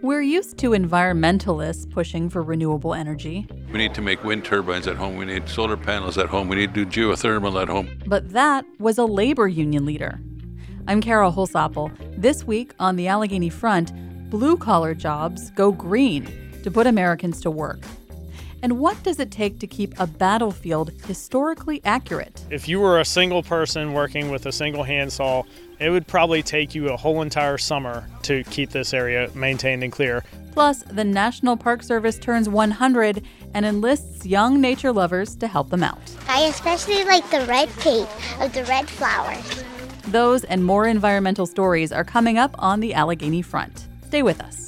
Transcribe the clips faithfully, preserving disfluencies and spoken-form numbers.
We're used to environmentalists pushing for renewable energy. We need to make wind turbines at home. We need solar panels at home. We need to do geothermal at home. But that was a labor union leader. I'm Kara Holsapple. This week on the Allegheny Front, blue-collar jobs go green to put Americans to work. And what does it take to keep a battlefield historically accurate? If you were a single person working with a single handsaw, it would probably take you a whole entire summer to keep this area maintained and clear. Plus, the National Park Service turns one hundred and enlists young nature lovers to help them out. I especially like the red paint of the red flowers. Those and more environmental stories are coming up on the Allegheny Front. Stay with us.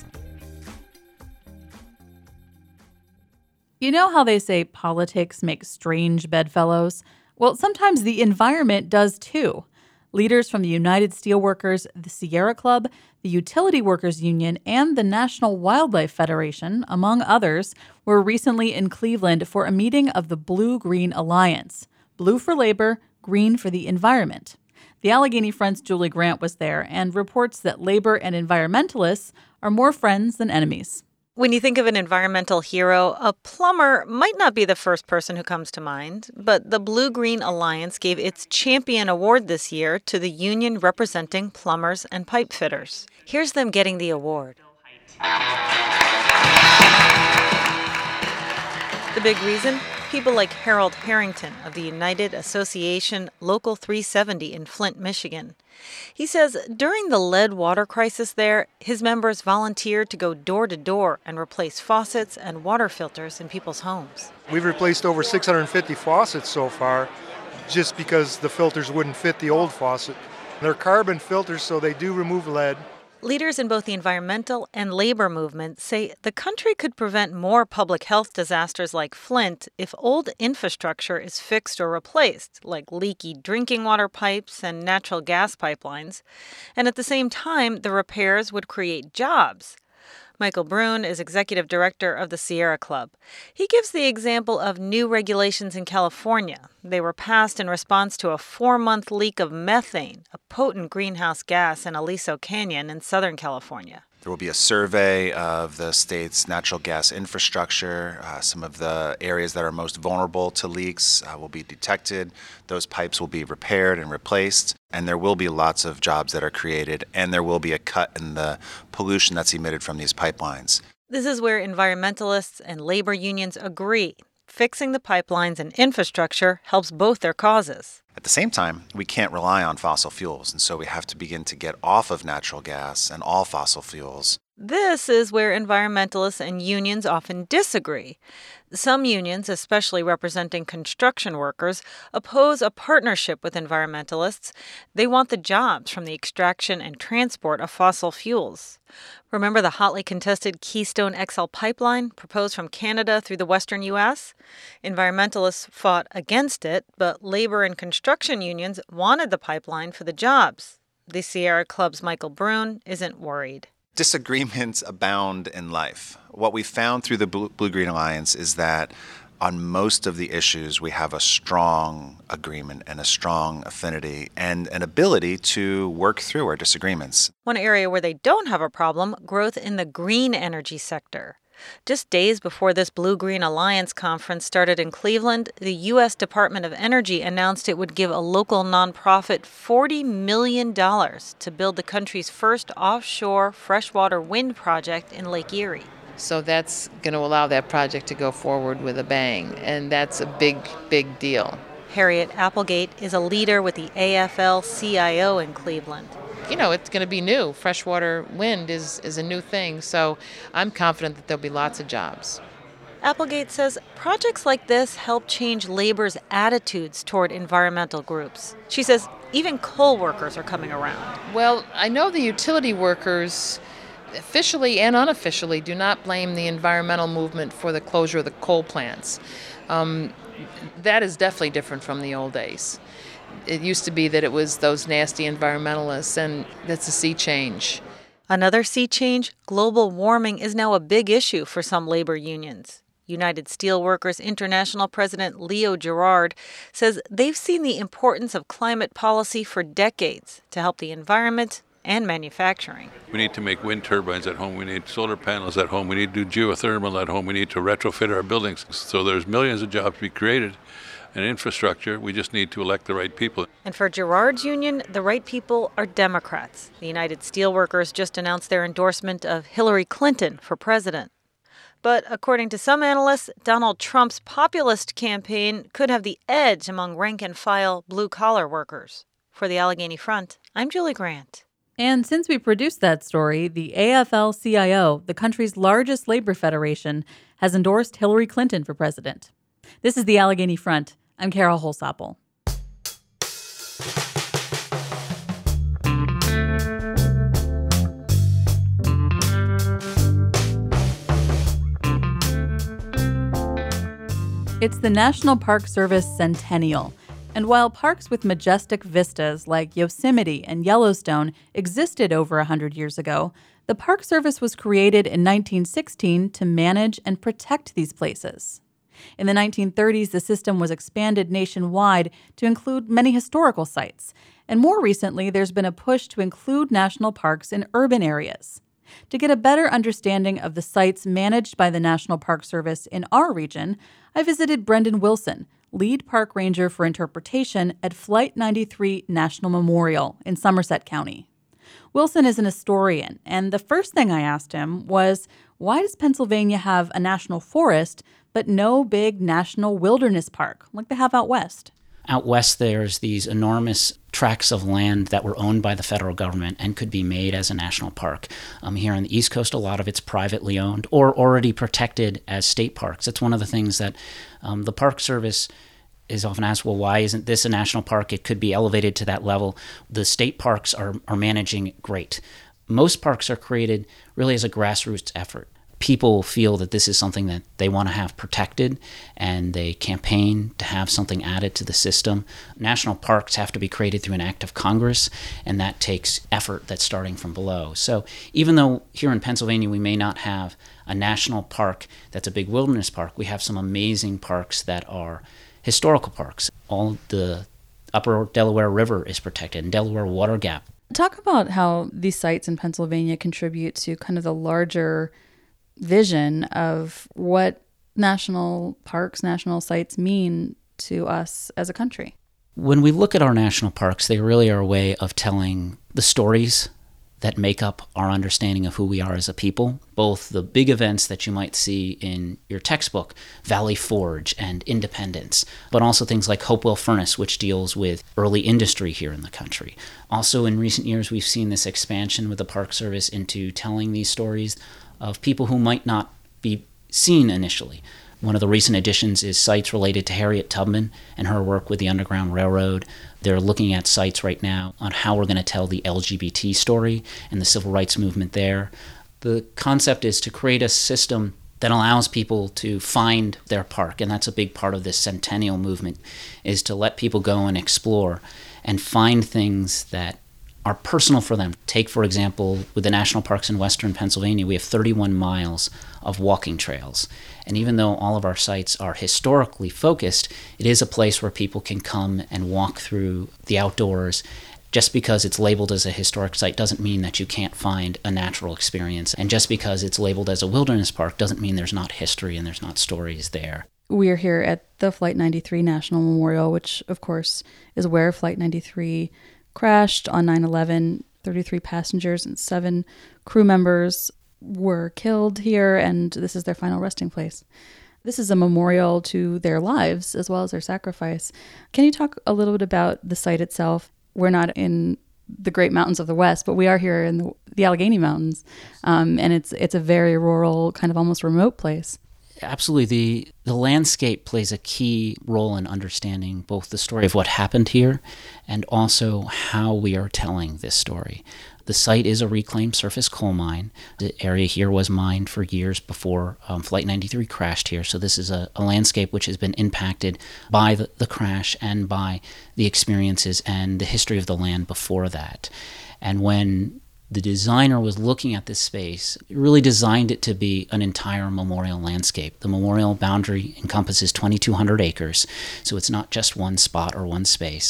You know how they say politics makes strange bedfellows? Well, sometimes the environment does too. Leaders from the United Steelworkers, the Sierra Club, the Utility Workers Union, and the National Wildlife Federation, among others, were recently in Cleveland for a meeting of the Blue-Green Alliance. Blue for labor, green for the environment. The Allegheny Front's Julie Grant was there and reports that labor and environmentalists are more friends than enemies. When you think of an environmental hero, a plumber might not be the first person who comes to mind, but the Blue-Green Alliance gave its Champion Award this year to the union representing plumbers and pipe fitters. Here's them getting the award. The big reason? People like Harold Harrington of the United Association Local three seventy in Flint, Michigan. He says during the lead water crisis there, his members volunteered to go door to door and replace faucets and water filters in people's homes. We've replaced over six hundred fifty faucets so far just because the filters wouldn't fit the old faucet. They're carbon filters, so they do remove lead. Leaders in both the environmental and labor movement say the country could prevent more public health disasters like Flint if old infrastructure is fixed or replaced, like leaky drinking water pipes and natural gas pipelines. And at the same time, the repairs would create jobs. Michael Brune is executive director of the Sierra Club. He gives the example of new regulations in California. They were passed in response to a four-month leak of methane, a potent greenhouse gas in Aliso Canyon in Southern California. There will be a survey of the state's natural gas infrastructure. Uh, some of the areas that are most vulnerable to leaks uh, will be detected. Those pipes will be repaired and replaced. And there will be lots of jobs that are created. And there will be a cut in the pollution that's emitted from these pipelines. This is where environmentalists and labor unions agree. Fixing the pipelines and infrastructure helps both their causes. At the same time, we can't rely on fossil fuels, and so we have to begin to get off of natural gas and all fossil fuels. This is where environmentalists and unions often disagree. Some unions, especially representing construction workers, oppose a partnership with environmentalists. They want the jobs from the extraction and transport of fossil fuels. Remember the hotly contested Keystone X L pipeline proposed from Canada through the western U S? Environmentalists fought against it, but labor and construction unions wanted the pipeline for the jobs. The Sierra Club's Michael Brune isn't worried. Disagreements abound in life. What we found through the Blue-Green Alliance is that on most of the issues, we have a strong agreement and a strong affinity and an ability to work through our disagreements. One area where they don't have a problem, growth in the green energy sector. Just days before this Blue-Green Alliance conference started in Cleveland, the U S Department of Energy announced it would give a local nonprofit forty million dollars to build the country's first offshore freshwater wind project in Lake Erie. So that's going to allow that project to go forward with a bang, and that's a big, big deal. Harriet Applegate is a leader with the A F L C I O in Cleveland. You know, it's going to be new. Freshwater wind is, is a new thing, so I'm confident that there'll be lots of jobs. Applegate says projects like this help change labor's attitudes toward environmental groups. She says even coal workers are coming around. Well, I know the utility workers, officially and unofficially, do not blame the environmental movement for the closure of the coal plants. Um, that is definitely different from the old days. It used to be that it was those nasty environmentalists, and that's a sea change. Another sea change, global warming is now a big issue for some labor unions. United Steelworkers International President Leo Gerard says they've seen the importance of climate policy for decades to help the environment and manufacturing. We need to make wind turbines at home. We need solar panels at home. We need to do geothermal at home. We need to retrofit our buildings. So there's millions of jobs to be created and infrastructure. We just need to elect the right people. And for Girard's union, the right people are Democrats. The United Steelworkers just announced their endorsement of Hillary Clinton for president. But according to some analysts, Donald Trump's populist campaign could have the edge among rank-and-file blue-collar workers. For the Allegheny Front, I'm Julie Grant. And since we produced that story, the A F L C I O, the country's largest labor federation, has endorsed Hillary Clinton for president. This is the Allegheny Front. I'm Carol Holsapple. It's the National Park Service Centennial. And while parks with majestic vistas like Yosemite and Yellowstone existed over one hundred years ago, the Park Service was created in nineteen sixteen to manage and protect these places. In the nineteen thirties, the system was expanded nationwide to include many historical sites. And more recently, there's been a push to include national parks in urban areas. To get a better understanding of the sites managed by the National Park Service in our region, I visited Brendan Wilson, lead park ranger for interpretation at Flight ninety-three National Memorial in Somerset County. Wilson is an historian, and the first thing I asked him was, why does Pennsylvania have a national forest but no big national wilderness park like they have out west? Out west, there's these enormous tracts of land that were owned by the federal government and could be made as a national park. Um, here on the East Coast, a lot of it's privately owned or already protected as state parks. That's one of the things that um, the Park Service is often asked, well, why isn't this a national park? It could be elevated to that level. The state parks are, are managing great. Most parks are created really as a grassroots effort. People feel that this is something that they want to have protected, and they campaign to have something added to the system. National parks have to be created through an act of Congress, and that takes effort that's starting from below. So even though here in Pennsylvania we may not have a national park that's a big wilderness park, we have some amazing parks that are historical parks. All the upper Delaware River is protected, and Delaware Water Gap. Talk about how these sites in Pennsylvania contribute to kind of the larger vision of what national parks, national sites mean to us as a country. When we look at our national parks, they really are a way of telling the stories that make up our understanding of who we are as a people, both the big events that you might see in your textbook, Valley Forge and Independence, but also things like Hopewell Furnace, which deals with early industry here in the country. Also, in recent years, we've seen this expansion with the Park Service into telling these stories of people who might not be seen initially. One of the recent additions is sites related to Harriet Tubman and her work with the Underground Railroad. They're looking at sites right now on how we're going to tell the L G B T story and the civil rights movement there. The concept is to create a system that allows people to find their park, and that's a big part of this centennial movement, is to let people go and explore and find things that are personal for them. Take, for example, with the national parks in western Pennsylvania, we have thirty-one miles of walking trails. And even though all of our sites are historically focused, it is a place where people can come and walk through the outdoors. Just because it's labeled as a historic site doesn't mean that you can't find a natural experience. And just because it's labeled as a wilderness park doesn't mean there's not history and there's not stories there. We are here at the Flight ninety-three National Memorial, which, of course, is where Flight ninety-three crashed on nine eleven. thirty-three passengers and seven crew members were killed here, and this is their final resting place. This is a memorial to their lives as well as their sacrifice. Can you talk a little bit about the site itself? We're not in the great mountains of the West, but we are here in the, the Allegheny Mountains, um, and it's it's a very rural, kind of almost remote place. Absolutely. The the landscape plays a key role in understanding both the story of what happened here and also how we are telling this story. The site is a reclaimed surface coal mine. The area here was mined for years before um, Flight ninety-three crashed here, so this is a, a landscape which has been impacted by the, the crash and by the experiences and the history of the land before that. And when the designer was looking at this space, really designed it to be an entire memorial landscape. The memorial boundary encompasses twenty-two hundred acres, so it's not just one spot or one space.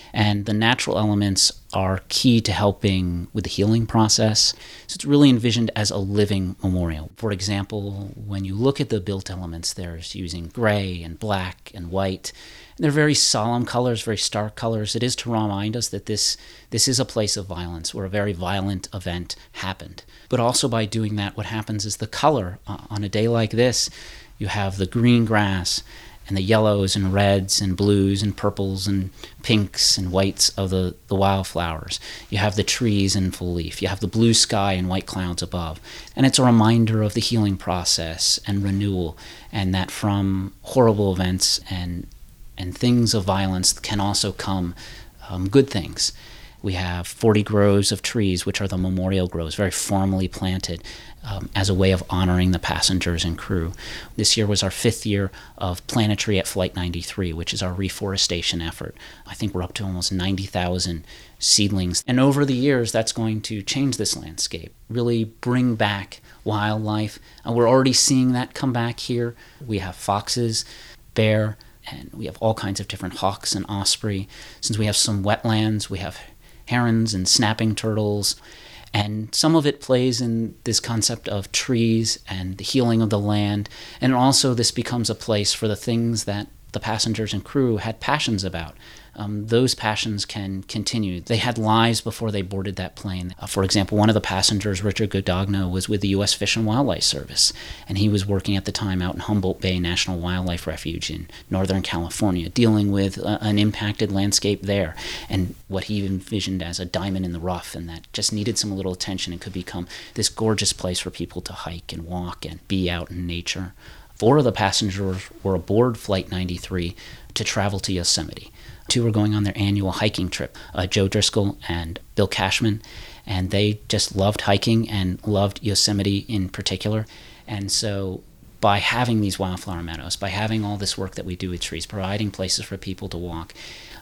And the natural elements are key to helping with the healing process. So it's really envisioned as a living memorial. For example, when you look at the built elements, there's using gray and black and white. And they're very solemn colors, very stark colors. It is to remind us that this, this is a place of violence where a very violent event happened. But also by doing that, what happens is the color uh, on a day like this, you have the green grass and the yellows and reds and blues and purples and pinks and whites of the, the wildflowers. You have the trees in full leaf. You have the blue sky and white clouds above. And it's a reminder of the healing process and renewal, and that from horrible events and and things of violence can also come um, good things. We have forty groves of trees, which are the memorial groves, very formally planted um, as a way of honoring the passengers and crew. This year was our fifth year of Plant a Tree at Flight ninety-three, which is our reforestation effort. I think we're up to almost ninety thousand seedlings. And over the years, that's going to change this landscape, really bring back wildlife. And we're already seeing that come back here. We have foxes, bear, and we have all kinds of different hawks and osprey. Since we have some wetlands, we have herons and snapping turtles, and some of it plays in this concept of trees and the healing of the land, and also this becomes a place for the things that the passengers and crew had passions about. Um, those passions can continue. They had lives before they boarded that plane. Uh, for example, one of the passengers, Richard Godogno, was with the U S Fish and Wildlife Service, and he was working at the time out in Humboldt Bay National Wildlife Refuge in Northern California, dealing with uh, an impacted landscape there, and what he envisioned as a diamond in the rough, and that just needed some little attention and could become this gorgeous place for people to hike and walk and be out in nature. Four of the passengers were aboard Flight ninety-three to travel to Yosemite. Two were going on their annual hiking trip, uh, Joe Driscoll and Bill Cashman, and they just loved hiking and loved Yosemite in particular. And so by having these wildflower meadows, by having all this work that we do with trees, providing places for people to walk,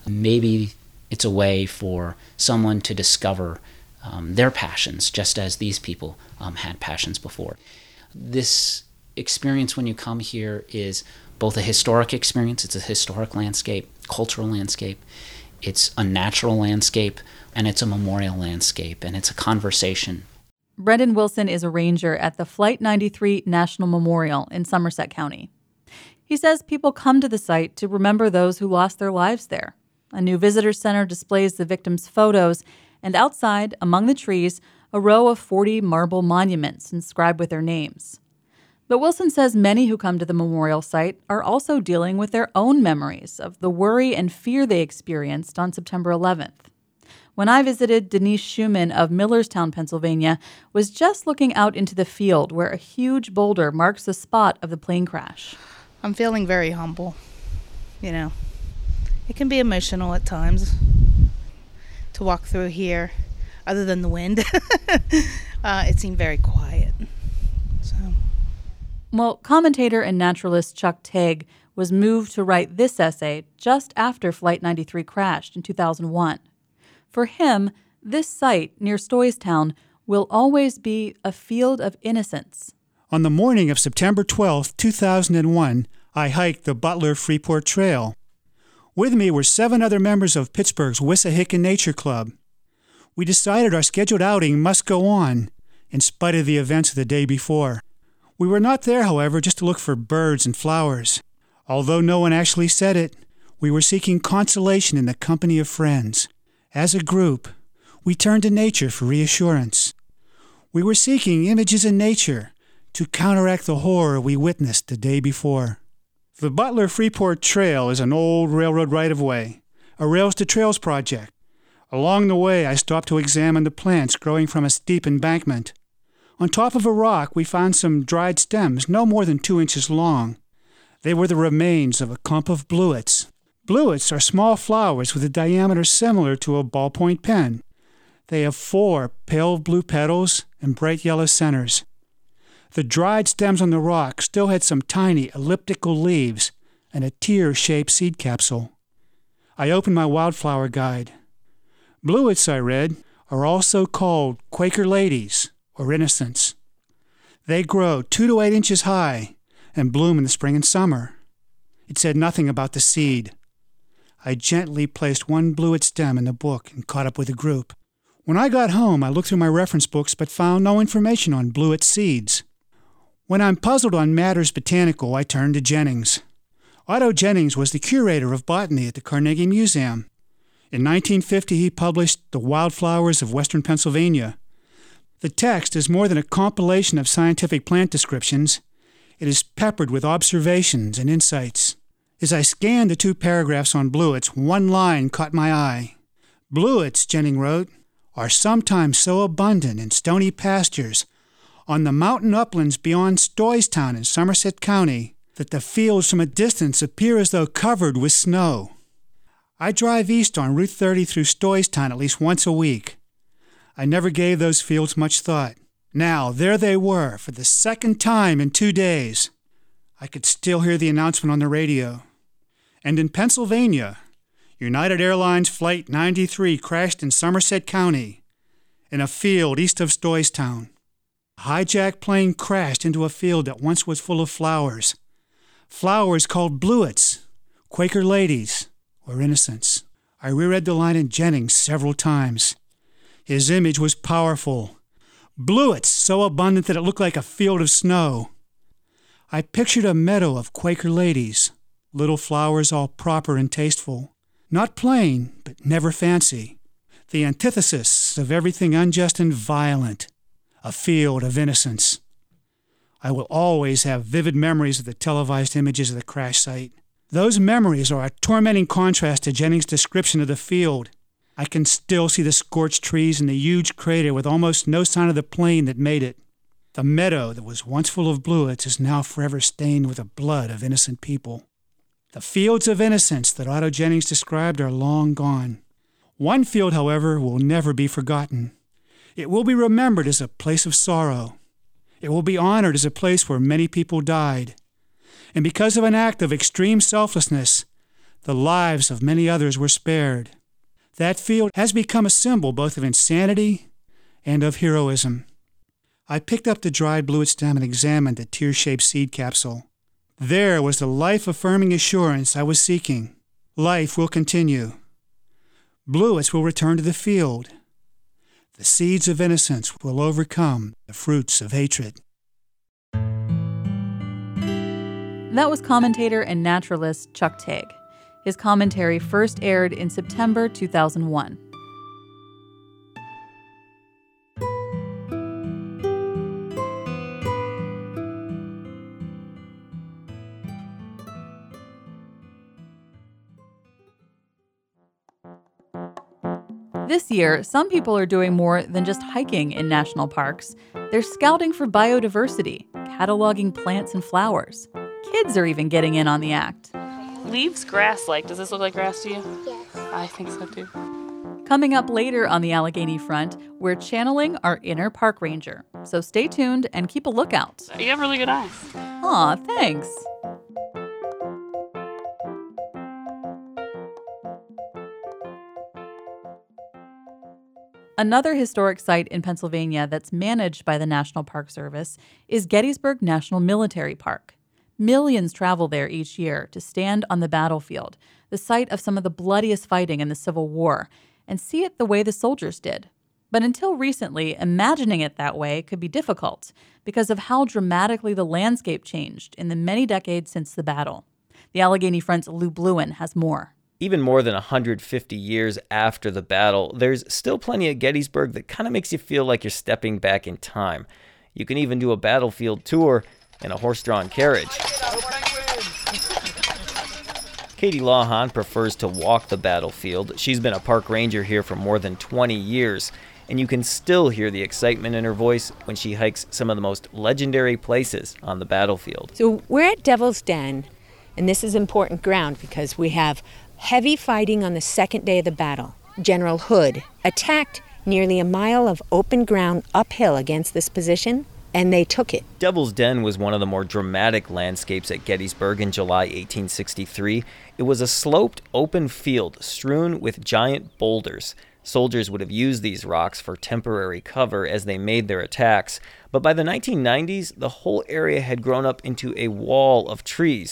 maybe it's a way for someone to discover um, their passions, just as these people um, had passions before. This experience when you come here is both a historic experience, it's a historic landscape, cultural landscape, it's a natural landscape, and it's a memorial landscape, and it's a conversation. Brendan Wilson is a ranger at the Flight ninety-three National Memorial in Somerset County. He says people come to the site to remember those who lost their lives there. A new visitor center displays the victims' photos, and outside, among the trees, a row of forty marble monuments inscribed with their names. But Wilson says many who come to the memorial site are also dealing with their own memories of the worry and fear they experienced on September eleventh. When I visited, Denise Schumann of Millerstown, Pennsylvania, was just looking out into the field where a huge boulder marks the spot of the plane crash. I'm feeling very humble. You know, it can be emotional at times to walk through here, other than the wind. uh, it seemed very quiet. So... Well, commentator and naturalist Chuck Tague was moved to write this essay just after Flight ninety-three crashed in two thousand one. For him, this site near Stoystown will always be a field of innocence. On the morning of September twelfth, two thousand one, I hiked the Butler Freeport Trail. With me were seven other members of Pittsburgh's Wissahickon Nature Club. We decided our scheduled outing must go on, in spite of the events of the day before. We were not there, however, just to look for birds and flowers. Although no one actually said it, we were seeking consolation in the company of friends. As a group, we turned to nature for reassurance. We were seeking images in nature to counteract the horror we witnessed the day before. The Butler Freeport Trail is an old railroad right-of-way, a Rails to Trails project. Along the way, I stopped to examine the plants growing from a steep embankment. On top of a rock, we found some dried stems no more than two inches long. They were the remains of a clump of bluets. Bluets are small flowers with a diameter similar to a ballpoint pen. They have four pale blue petals and bright yellow centers. The dried stems on the rock still had some tiny elliptical leaves and a tear-shaped seed capsule. I opened my wildflower guide. Bluets, I read, are also called Quaker ladies, or innocents. They grow two to eight inches high and bloom in the spring and summer. It said nothing about the seed. I gently placed one bluet stem in the book and caught up with the group. When I got home, I looked through my reference books but found no information on bluet seeds. When I'm puzzled on matters botanical, I turn to Jennings. Otto Jennings was the curator of botany at the Carnegie Museum. In nineteen fifty, he published The Wildflowers of Western Pennsylvania. The text is more than a compilation of scientific plant descriptions. It is peppered with observations and insights. As I scanned the two paragraphs on bluets, one line caught my eye. Bluets, Jennings wrote, are sometimes so abundant in stony pastures on the mountain uplands beyond Stoystown in Somerset County that the fields from a distance appear as though covered with snow. I drive east on Route thirty through Stoystown at least once a week. I never gave those fields much thought. Now, there they were for the second time in two days. I could still hear the announcement on the radio. And in Pennsylvania, United Airlines Flight ninety-three crashed in Somerset County, in a field east of Stoystown. A hijacked plane crashed into a field that once was full of flowers. Flowers called bluets, Quaker ladies, or innocents. I reread the line in Jennings several times. His image was powerful. Bluets so abundant that it looked like a field of snow. I pictured a meadow of Quaker ladies, little flowers all proper and tasteful. Not plain, but never fancy. The antithesis of everything unjust and violent. A field of innocence. I will always have vivid memories of the televised images of the crash site. Those memories are a tormenting contrast to Jennings' description of the field. I can still see the scorched trees and the huge crater with almost no sign of the plane that made it. The meadow that was once full of bluets is now forever stained with the blood of innocent people. The fields of innocence that Otto Jennings described are long gone. One field, however, will never be forgotten. It will be remembered as a place of sorrow. It will be honored as a place where many people died. And because of an act of extreme selflessness, the lives of many others were spared. That field has become a symbol both of insanity and of heroism. I picked up the dried bluet stem and examined the tear-shaped seed capsule. There was the life-affirming assurance I was seeking. Life will continue. Bluets will return to the field. The seeds of innocence will overcome the fruits of hatred. That was commentator and naturalist Chuck Tague. His commentary first aired in September two thousand one. This year, some people are doing more than just hiking in national parks. They're scouting for biodiversity, cataloging plants and flowers. Kids are even getting in on the act. Leaves grass-like. Does this look like grass to you? Yes. I think so too. Coming up later on the Allegheny front, we're channeling our inner park ranger. So stay tuned and keep a lookout. You have really good eyes. Aw, thanks. Another historic site in Pennsylvania that's managed by the National Park Service is Gettysburg National Military Park. Millions travel there each year to stand on the battlefield, the site of some of the bloodiest fighting in the Civil War, and see it the way the soldiers did. But until recently, imagining it that way could be difficult because of how dramatically the landscape changed in the many decades since the battle. The Allegheny Front's Lou Bluin has more. Even more than one hundred fifty years after the battle, there's still plenty at Gettysburg that kind of makes you feel like you're stepping back in time. You can even do a battlefield tour in a horse-drawn carriage. Katie Lawhon prefers to walk the battlefield. She's been a park ranger here for more than twenty years, and you can still hear the excitement in her voice when she hikes some of the most legendary places on the battlefield. So we're at Devil's Den, and this is important ground because we have heavy fighting on the second day of the battle. General Hood attacked nearly a mile of open ground uphill against this position, and they took it. Devil's Den was one of the more dramatic landscapes at Gettysburg in July eighteen sixty-three. It was a sloped, open field strewn with giant boulders. Soldiers would have used these rocks for temporary cover as they made their attacks, but by the nineteen nineties, the whole area had grown up into a wall of trees.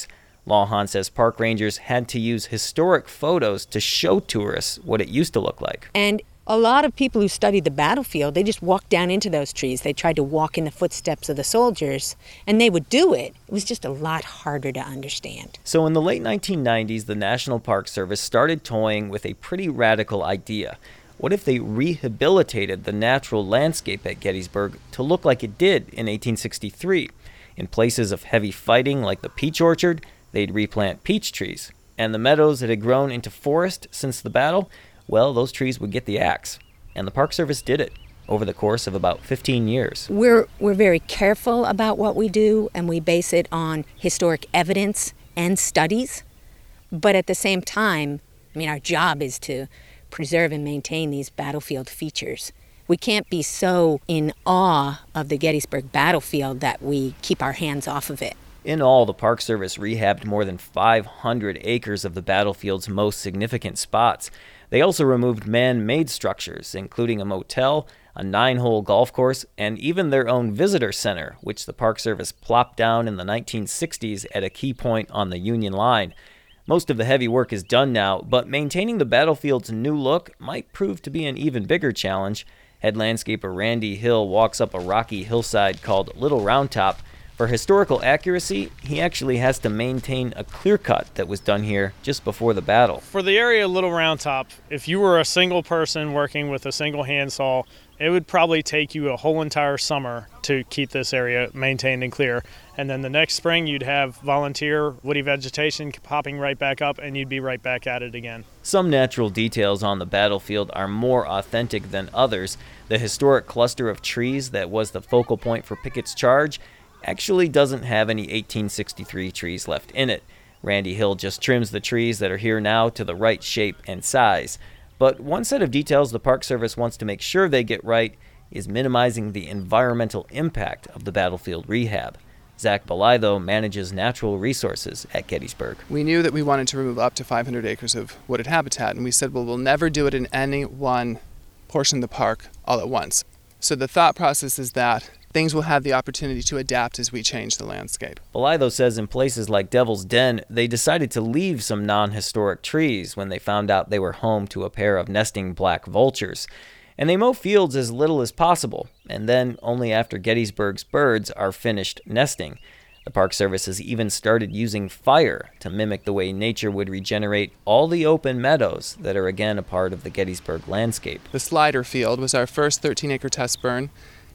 Lawhon says park rangers had to use historic photos to show tourists what it used to look like. And a lot of people who studied the battlefield, they just walked down into those trees. They tried to walk in the footsteps of the soldiers, and they would do it. It was just a lot harder to understand. So in the late nineteen nineties, the National Park Service started toying with a pretty radical idea. What if they rehabilitated the natural landscape at Gettysburg to look like it did in eighteen sixty-three? In places of heavy fighting like the Peach Orchard, they'd replant peach trees. And the meadows that had grown into forest since the battle, well, those trees would get the axe. And the Park Service did it over the course of about fifteen years. We're, we're very careful about what we do, and we base it on historic evidence and studies. But at the same time, I mean, our job is to preserve and maintain these battlefield features. We can't be so in awe of the Gettysburg battlefield that we keep our hands off of it. In all, the Park Service rehabbed more than five hundred acres of the battlefield's most significant spots. They also removed man-made structures, including a motel, a nine-hole golf course, and even their own visitor center, which the Park Service plopped down in the nineteen sixties at a key point on the Union Line. Most of the heavy work is done now, but maintaining the battlefield's new look might prove to be an even bigger challenge. Head landscaper Randy Hill walks up a rocky hillside called Little Round Top. For historical accuracy, he actually has to maintain a clear cut that was done here just before the battle. For the area of Little Round Top, if you were a single person working with a single handsaw, it would probably take you a whole entire summer to keep this area maintained and clear. And then the next spring, you'd have volunteer woody vegetation popping right back up, and you'd be right back at it again. Some natural details on the battlefield are more authentic than others. The historic cluster of trees that was the focal point for Pickett's charge actually doesn't have any eighteen sixty-three trees left in it. Randy Hill just trims the trees that are here now to the right shape and size. But one set of details the Park Service wants to make sure they get right is minimizing the environmental impact of the battlefield rehab. Zach Belay manages natural resources at Gettysburg. We knew that we wanted to remove up to five hundred acres of wooded habitat, and we said, well, we'll never do it in any one portion of the park all at once. So the thought process is that things will have the opportunity to adapt as we change the landscape. Belay says in places like Devil's Den, they decided to leave some non-historic trees when they found out they were home to a pair of nesting black vultures. And they mow fields as little as possible, and then only after Gettysburg's birds are finished nesting. The Park Service has even started using fire to mimic the way nature would regenerate all the open meadows that are again a part of the Gettysburg landscape. The Slider Field was our first thirteen-acre test burn,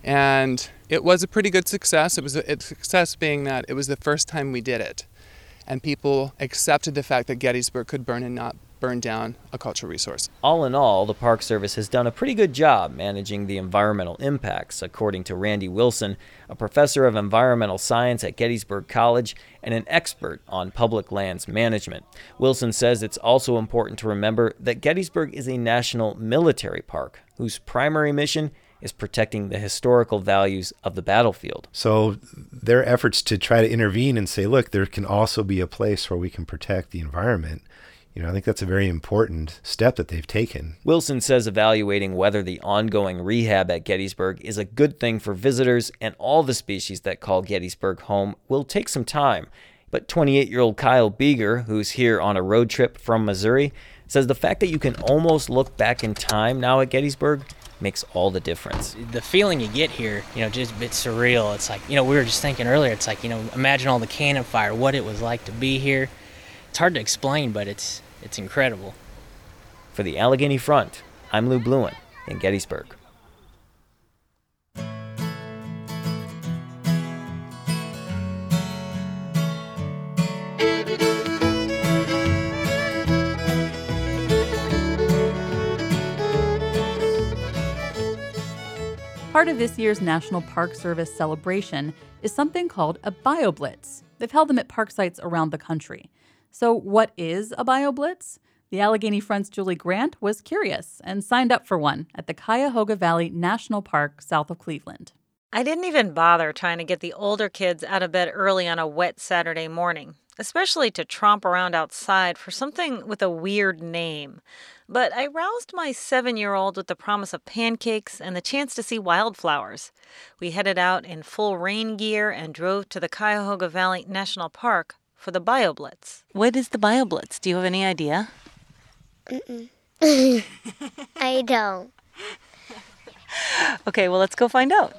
and it was a pretty good success. It was a, its success being that it was the first time we did it, and people accepted the fact that Gettysburg could burn and not burn down a cultural resource. All in all, the Park Service has done a pretty good job managing the environmental impacts, according to Randy Wilson, a professor of environmental science at Gettysburg College and an expert on public lands management. Wilson says it's also important to remember that Gettysburg is a national military park whose primary mission is protecting the historical values of the battlefield. So their efforts to try to intervene and say, look, there can also be a place where we can protect the environment, you know, I think that's a very important step that they've taken. Wilson says evaluating whether the ongoing rehab at Gettysburg is a good thing for visitors and all the species that call Gettysburg home will take some time. But twenty-eight-year-old Kyle Beeger, who's here on a road trip from Missouri, says the fact that you can almost look back in time now at Gettysburg makes all the difference. The feeling you get here, you know, just a bit surreal. It's like, you know, we were just thinking earlier, it's like, you know, imagine all the cannon fire, what it was like to be here. It's hard to explain, but it's it's incredible. For the Allegheny Front, I'm Lou Bluen in Gettysburg. Part of this year's National Park Service celebration is something called a BioBlitz. They've held them at park sites around the country. So what is a BioBlitz? The Allegheny Front's Julie Grant was curious and signed up for one at the Cuyahoga Valley National Park south of Cleveland. I didn't even bother trying to get the older kids out of bed early on a wet Saturday morning, especially to tromp around outside for something with a weird name. But I roused my seven-year-old with the promise of pancakes and the chance to see wildflowers. We headed out in full rain gear and drove to the Cuyahoga Valley National Park for the BioBlitz. What is the BioBlitz? Do you have any idea? Mm-mm. I don't. Okay, well, let's go find out.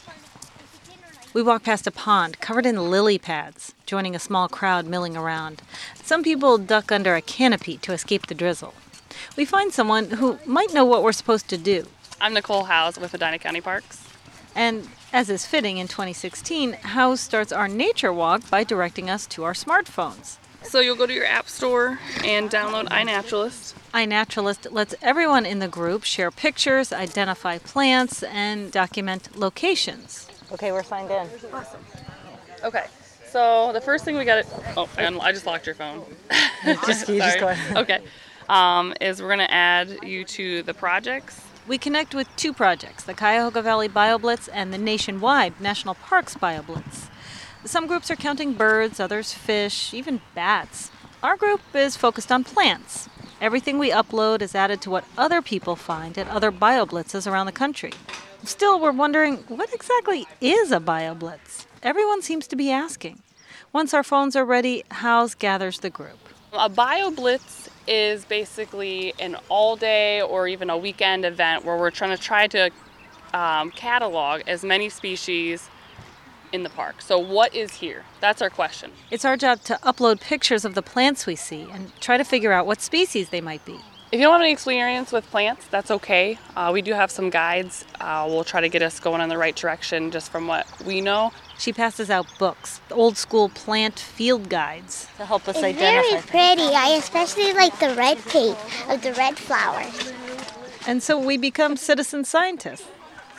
We walk past a pond covered in lily pads, joining a small crowd milling around. Some people duck under a canopy to escape the drizzle. We find someone who might know what we're supposed to do. I'm Nicole Howes with Medina County Parks. And as is fitting in twenty sixteen, Howes starts our nature walk by directing us to our smartphones. So you'll go to your app store and download iNaturalist. iNaturalist lets everyone in the group share pictures, identify plants, and document locations. Okay, we're signed in. Awesome. Okay, so the first thing we got to... Oh, and I just locked your phone. just, you just go ahead. Okay, um, is we're going to add you to the projects. We connect with two projects, the Cuyahoga Valley BioBlitz and the nationwide National Parks BioBlitz. Some groups are counting birds, others fish, even bats. Our group is focused on plants. Everything we upload is added to what other people find at other BioBlitzes around the country. Still, we're wondering, what exactly is a BioBlitz? Everyone seems to be asking. Once our phones are ready, Howes gathers the group. A BioBlitz is basically an all-day or even a weekend event where we're trying to try to um, catalog as many species in the park. So what is here? That's our question. It's our job to upload pictures of the plants we see and try to figure out what species they might be. If you don't have any experience with plants, that's okay. Uh, we do have some guides. Uh, we'll try to get us going in the right direction just from what we know. She passes out books, old school plant field guides to help us it's identify. It's very pretty. I especially like the red paint of the red flowers. And so we become citizen scientists.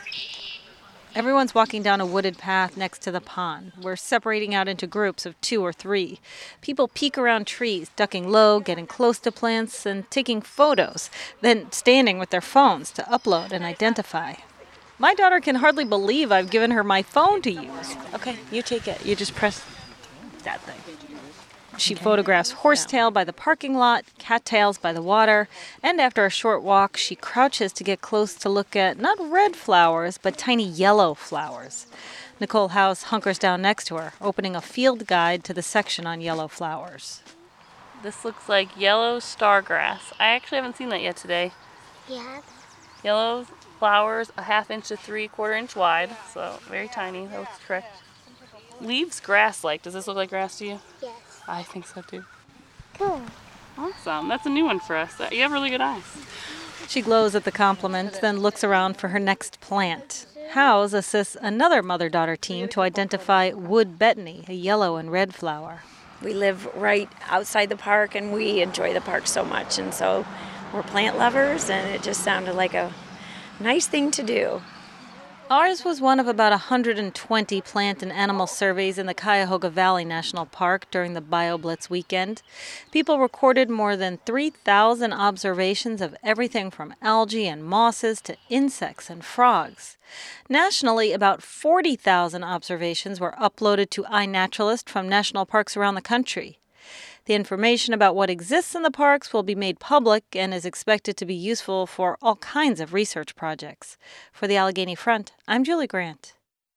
Everyone's walking down a wooded path next to the pond. We're separating out into groups of two or three. People peek around trees, ducking low, getting close to plants, and taking photos, then standing with their phones to upload and identify. My daughter can hardly believe I've given her my phone to use. Okay, you take it. You just press that thing. She photographs horsetail by the parking lot, cattails by the water, and after a short walk, she crouches to get close to look at not red flowers, but tiny yellow flowers. Nicole Howes hunkers down next to her, opening a field guide to the section on yellow flowers. This looks like yellow stargrass. I actually haven't seen that yet today. Yeah. Yellow flowers, a half inch to three quarter inch wide, so very tiny. That looks correct. Leaves grass-like. Does this look like grass to you? Yes. I think so too. Cool. Awesome. That's a new one for us. You have really good eyes. She glows at the compliment, then looks around for her next plant. Howes assists another mother-daughter team to identify wood betony, a yellow and red flower. We live right outside the park and we enjoy the park so much, and so we're plant lovers, and it just sounded like a nice thing to do. Ours was one of about one hundred twenty plant and animal surveys in the Cuyahoga Valley National Park during the BioBlitz weekend. People recorded more than three thousand observations of everything from algae and mosses to insects and frogs. Nationally, about forty thousand observations were uploaded to iNaturalist from national parks around the country. The information about what exists in the parks will be made public and is expected to be useful for all kinds of research projects. For the Allegheny Front, I'm Julie Grant.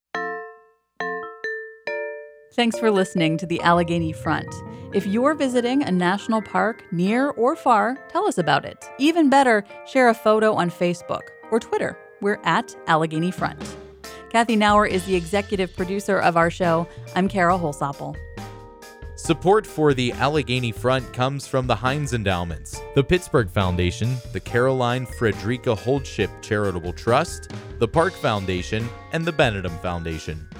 Thanks for listening to the Allegheny Front. If you're visiting a national park near or far, tell us about it. Even better, share a photo on Facebook or Twitter. We're at Allegheny Front. Kathy Nauer is the executive producer of our show. I'm Kara Holsopple. Support for the Allegheny Front comes from the Heinz Endowments, the Pittsburgh Foundation, the Caroline Frederica Holdship Charitable Trust, the Park Foundation, and the Benedum Foundation.